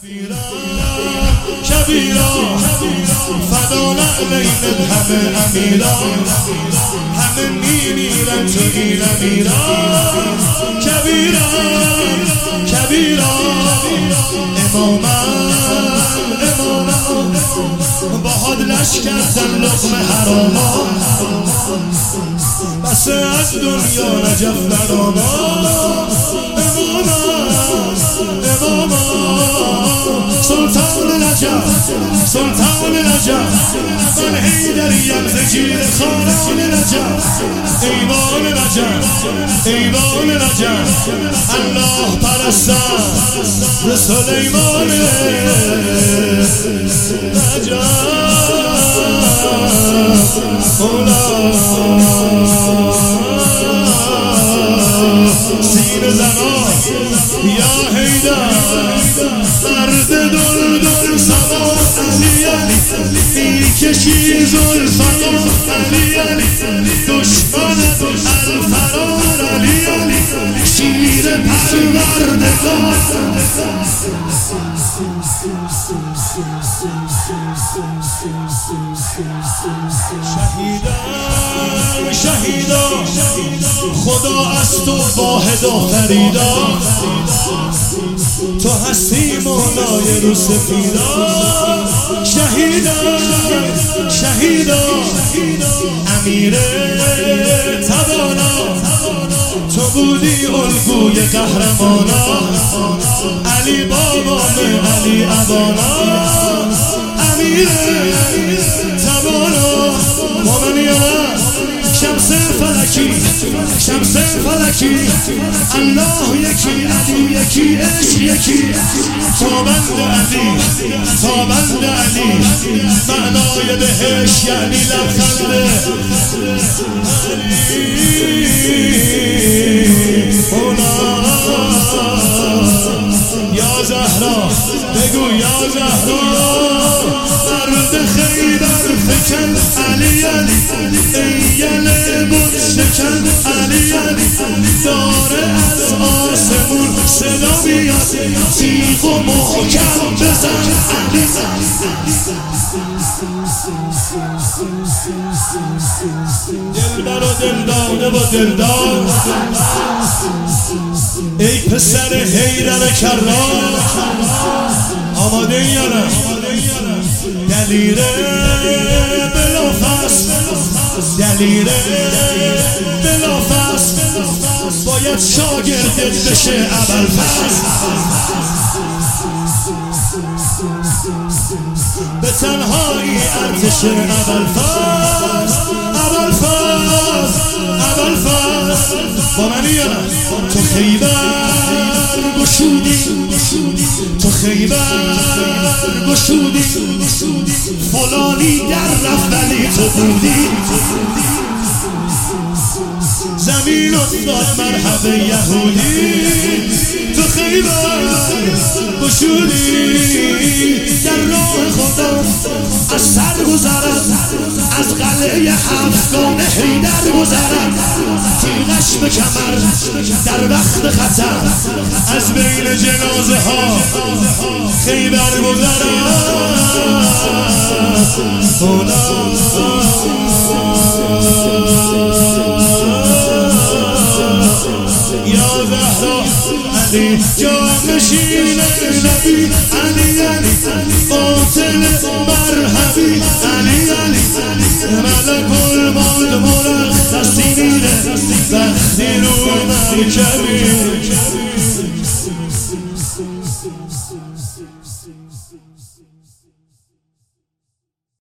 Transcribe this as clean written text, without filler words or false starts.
کبیرا فدا نعلین همه امیرا، همه میمیرن تو این امیرا. کبیرا کبیرا اماما باهاد لشکر لقمه حراما، بس از دنیا نجف براما. اماما سلطان نجف سلطان نجف، من حیدریم زجیر خانان نجف. ایوان نجف ایوان نجف، الله پرستم ز سلیمان نجف. مولا سینه زنا یا حیدر، مرد دل دل سما علی علی، میکشی زلفقا علی علی، دشمن الفرار علی علی، شیر پروردگار. شهیدان شهیدان خدا از تو واحد آفریدا، تو هستی مولای رو سفیدا. شهیدان شهیدان امیر توانا، تو بودی الگوی قهرمانا. علی بابا علی ابانا، امیر توانا مومنیانا. شمس فلکی شمس فلکی، الله یکی علی یکی عشق یکی. تابند علی تابند علی، معنای بهش یعنی لبخند مولا. یا زهرا بگو یا زهرا، مرد خیبر فکن علی علی، ایل بود شکن علی علی، داره از آسمون صدا میاد، تیغ و محکم بزن علی. دلبر و دلداده و دلدار، ای پسر حیدر کرار، آماده یارم دلیره بلافصل، دلیره بلافصل، باید شاگردت بشه ابوالفضل. به تنهایی ارتش ابوالفضل ابوالفضل ابوالفضل با منی یارم. تو خیبر گشودی تو خیبر گشودی، فلانی در رفت ولی تو بودی. زمین افتاد مرحب یهودی، تو خیبر گشودی، در راه خدا از سر گذرد، از قلعه هفتگان حیدر گذرد. تیغش به کمر در وقت خطر، از بین جنازه ها خیبر گذرد. یا زهرا علی جانشین نبی، علی علی قاتل مرحبی، علی علی ملک الموت مرخصی میره وقتی رو مرکبی.